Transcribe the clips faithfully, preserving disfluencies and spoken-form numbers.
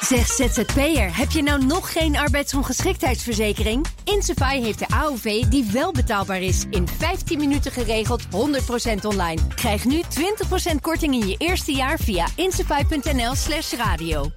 Zeg Z Z P'er, heb je nou nog geen arbeidsongeschiktheidsverzekering? Insafai heeft de A O V die wel betaalbaar is. In vijftien minuten geregeld, honderd procent online. Krijg nu twintig procent korting in je eerste jaar via insafai.nl slash radio.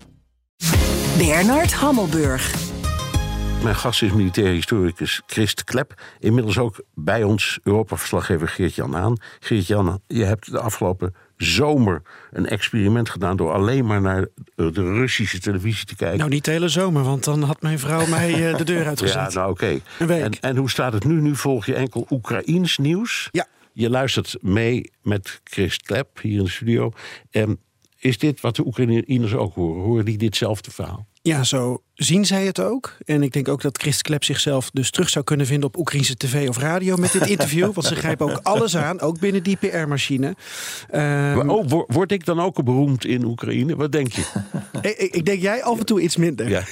Bernard Hammelburg. Mijn gast is militair historicus Christ Klep. Inmiddels ook bij ons Europa-verslaggever Geert-Jan Haan. Geert-Jan, je hebt de afgelopen zomer een experiment gedaan door alleen maar naar de Russische televisie te kijken. Nou, niet de hele zomer, want dan had mijn vrouw mij uh, de deur uitgezet. Ja, nou oké. Okay. En, en hoe staat het nu? Nu volg je enkel Oekraïens nieuws. Ja. Je luistert mee met Christ Klep hier in de studio. En is dit wat de Oekraïners ook horen? Horen die ditzelfde verhaal? Ja, zo zien zij het ook. En ik denk ook dat Christ Klep zichzelf dus terug zou kunnen vinden op Oekraïnse tv of radio met dit interview. Want ze grijpen ook alles aan, ook binnen die P R-machine. Um, oh, word ik dan ook beroemd in Oekraïne? Wat denk je? ik, ik denk jij af en toe iets minder. Ja.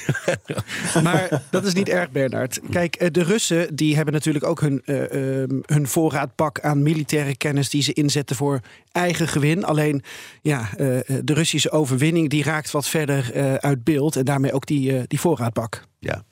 Maar dat is niet erg, Bernard. Kijk, de Russen die hebben natuurlijk ook hun, uh, uh, hun voorraadbak aan militaire kennis die ze inzetten voor eigen gewin. Alleen, ja, uh, de Russische overwinning die raakt wat verder uh, uit beeld. En daarmee ook die, uh, die voorraadbak. Ja.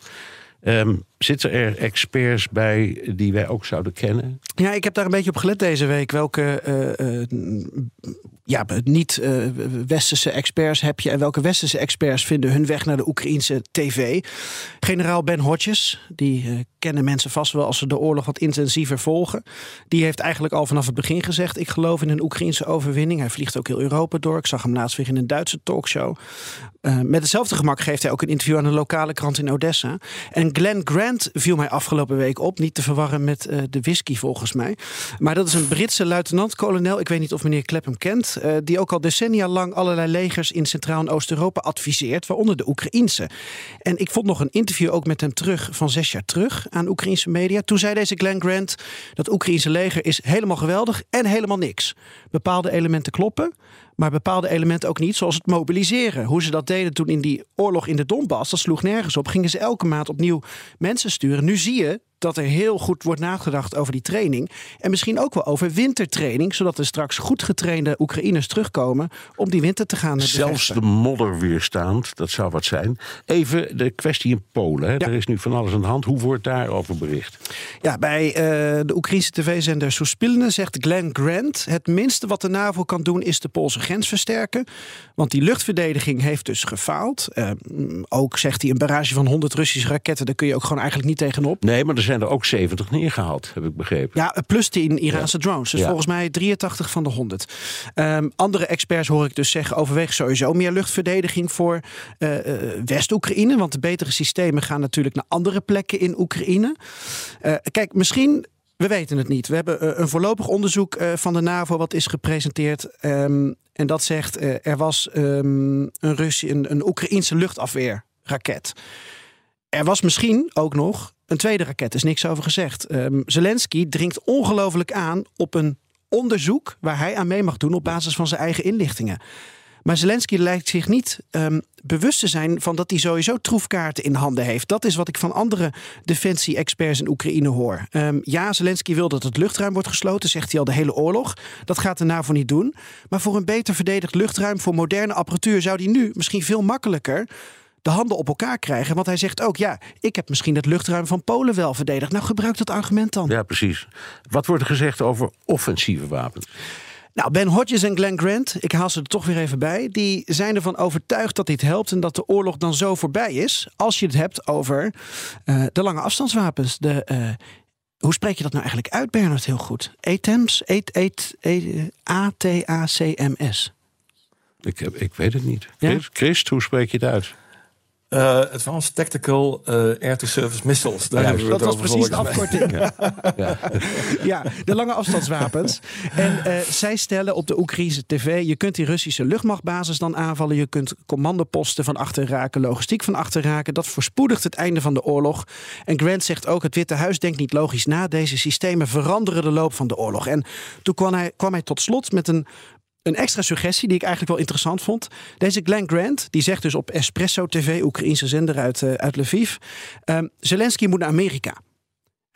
Um, zitten er experts bij die wij ook zouden kennen? Ja, ik heb daar een beetje op gelet deze week. Welke uh, uh, ja, niet-westerse uh, experts heb je en welke westerse experts vinden hun weg naar de Oekraïnse tv? Generaal Ben Hodges, die uh, kennen mensen vast wel als ze de oorlog wat intensiever volgen. Die heeft eigenlijk al vanaf het begin gezegd: ik geloof in een Oekraïnse overwinning. Hij vliegt ook heel Europa door. Ik zag hem laatst weer in een Duitse talkshow. Uh, met hetzelfde gemak geeft hij ook een interview aan een lokale krant in Odessa. En Glenn Grant viel mij afgelopen week op. Niet te verwarren met uh, de whisky volgens mij. Maar dat is een Britse luitenant-kolonel. Ik weet niet of meneer Klep hem kent. Uh, die ook al decennia lang allerlei legers in Centraal- en Oost-Europa adviseert. Waaronder de Oekraïnse. En ik vond nog een interview ook met hem terug van zes jaar terug aan Oekraïnse media. Toen zei deze Glenn Grant: dat Oekraïnse leger is helemaal geweldig en helemaal niks. Bepaalde elementen kloppen, maar bepaalde elementen ook niet, zoals het mobiliseren. Hoe ze dat deden toen in die oorlog in de Donbass, dat sloeg nergens op. Gingen ze elke maand opnieuw mensen sturen. Nu zie je dat er heel goed wordt nagedacht over die training. En misschien ook wel over wintertraining, zodat er straks goed getrainde Oekraïners terugkomen om die winter te gaan bevechten. Zelfs de modder weerstaand, dat zou wat zijn. Even de kwestie in Polen. Hè. Ja. Er is nu van alles aan de hand. Hoe wordt daarover bericht? Ja, bij uh, de Oekraïnse tv-zender Suspilne zegt Glenn Grant: het minste wat de NAVO kan doen is de Poolse grens versterken. Want die luchtverdediging heeft dus gefaald. Uh, ook zegt hij een barrage van honderd Russische raketten, daar kun je ook gewoon eigenlijk niet tegenop. Nee, maar er zijn er ook zeventig neergehaald, heb ik begrepen. Ja, plus tien Iraanse ja. drones. Dus ja. volgens mij drieëntachtig van de honderd. Um, andere experts hoor ik dus zeggen: overweeg sowieso meer luchtverdediging voor uh, uh, West-Oekraïne. Want de betere systemen gaan natuurlijk naar andere plekken in Oekraïne. Uh, kijk, misschien, we weten het niet. We hebben uh, een voorlopig onderzoek uh, van de NAVO wat is gepresenteerd. Um, en dat zegt, uh, er was um, een, Russi- een, een Oekraïense luchtafweerraket. Er was misschien ook nog een tweede raket, is niks over gezegd. Um, Zelensky dringt ongelooflijk aan op een onderzoek waar hij aan mee mag doen op basis van zijn eigen inlichtingen. Maar Zelensky lijkt zich niet um, bewust te zijn van dat hij sowieso troefkaarten in handen heeft. Dat is wat ik van andere defensie-experts in Oekraïne hoor. Um, ja, Zelensky wil dat het luchtruim wordt gesloten, zegt hij al de hele oorlog. Dat gaat de NAVO niet doen. Maar voor een beter verdedigd luchtruim, voor moderne apparatuur, zou hij nu misschien veel makkelijker de handen op elkaar krijgen. Want hij zegt ook: ja, ik heb misschien het luchtruim van Polen wel verdedigd. Nou, gebruik dat argument dan. Ja, precies. Wat wordt er gezegd over offensieve wapens? Nou, Ben Hodges en Glenn Grant, ik haal ze er toch weer even bij, die zijn ervan overtuigd dat dit helpt en dat de oorlog dan zo voorbij is, als je het hebt over uh, de lange afstandswapens. De, uh, hoe spreek je dat nou eigenlijk uit, Bernard, heel goed? A T A M S? A T A C M S. Ik, ik weet het niet. Ja? Christ, Christ, hoe spreek je het uit? Uh, Advanced Tactical uh, Air-to-Surface Missiles. Daar ja, hebben we dat het was over precies de afkorting. Ja. Ja. Ja, de lange afstandswapens. En uh, zij stellen op de Oekraïnse tv: je kunt die Russische luchtmachtbasis dan aanvallen. Je kunt commandoposten van achter raken, logistiek van achter raken. Dat voorspoedigt het einde van de oorlog. En Grant zegt ook: het Witte Huis denkt niet logisch na. Deze systemen veranderen de loop van de oorlog. En toen kwam hij, kwam hij tot slot met een Een extra suggestie die ik eigenlijk wel interessant vond. Deze Glenn Grant, die zegt dus op Espresso T V, Oekraïnse zender uit, uh, uit Lviv: Um, Zelensky moet naar Amerika.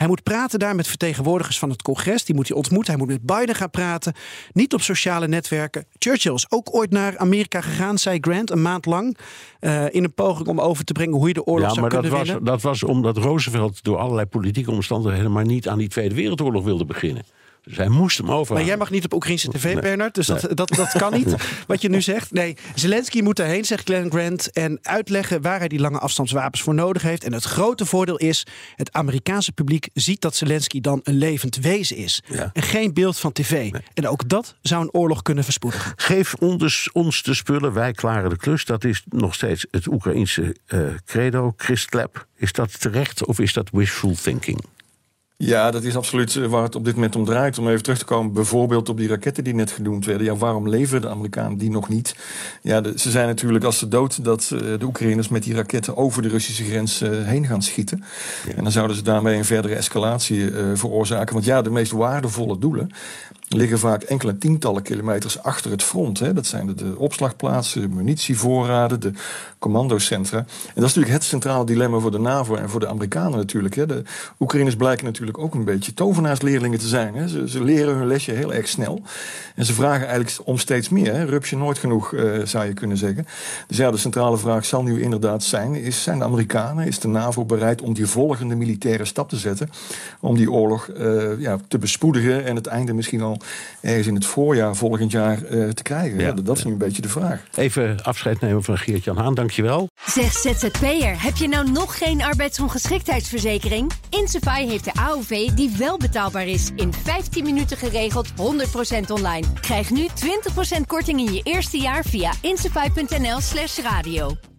Hij moet praten daar met vertegenwoordigers van het congres. Die moet hij ontmoeten. Hij moet met Biden gaan praten. Niet op sociale netwerken. Churchill is ook ooit naar Amerika gegaan, zei Grant, een maand lang. Uh, in een poging om over te brengen hoe je de oorlog ja, zou kunnen dat winnen. Was, dat was omdat Roosevelt door allerlei politieke omstandigheden maar niet aan die Tweede Wereldoorlog wilde beginnen. Dus hij moest hem overhalen. Maar jij mag niet op Oekraïnse tv, nee. Bernard. Dus nee. dat, dat, dat kan niet, wat je nu zegt. Nee, Zelensky moet daarheen, zegt Glenn Grant, en uitleggen waar hij die lange afstandswapens voor nodig heeft. En het grote voordeel is, het Amerikaanse publiek ziet dat Zelensky dan een levend wezen is. Ja. En geen beeld van tv. Nee. En ook dat zou een oorlog kunnen verspoedigen. Geef ons, ons de spullen, wij klaren de klus. Dat is nog steeds het Oekraïense uh, credo. Chris Klep, is dat terecht of is dat wishful thinking? Ja, dat is absoluut waar het op dit moment om draait. Om even terug te komen bijvoorbeeld op die raketten die net genoemd werden. Ja, waarom leveren de Amerikanen die nog niet? Ja, de, ze zijn natuurlijk als ze dood dat uh, de Oekraïners met die raketten over de Russische grens uh, heen gaan schieten. Ja. En dan zouden ze daarmee een verdere escalatie uh, veroorzaken. Want ja, de meest waardevolle doelen liggen vaak enkele tientallen kilometers achter het front. Hè. Dat zijn de, de opslagplaatsen, de munitievoorraden, de commandocentra. En dat is natuurlijk het centrale dilemma voor de NAVO en voor de Amerikanen natuurlijk. Hè. De Oekraïners blijken natuurlijk ook een beetje tovenaarsleerlingen te zijn. Hè. Ze, ze leren hun lesje heel erg snel. En ze vragen eigenlijk om steeds meer. Hè. Rupsje nooit genoeg, uh, zou je kunnen zeggen. Dus ja, de centrale vraag zal nu inderdaad zijn, is, zijn de Amerikanen, is de NAVO bereid om die volgende militaire stap te zetten? Om die oorlog uh, ja, te bespoedigen en het einde misschien al ergens in het voorjaar volgend jaar uh, te krijgen. Ja, ja, dat is nu een beetje de vraag. Even afscheid nemen van Geert-Jan Haan, dankjewel. Zeg Z Z P'er, heb je nou nog geen arbeidsongeschiktheidsverzekering? Insafai heeft de A O V die wel betaalbaar is. In vijftien minuten geregeld, honderd procent online. Krijg nu twintig procent korting in je eerste jaar via insafai punt n l slash radio.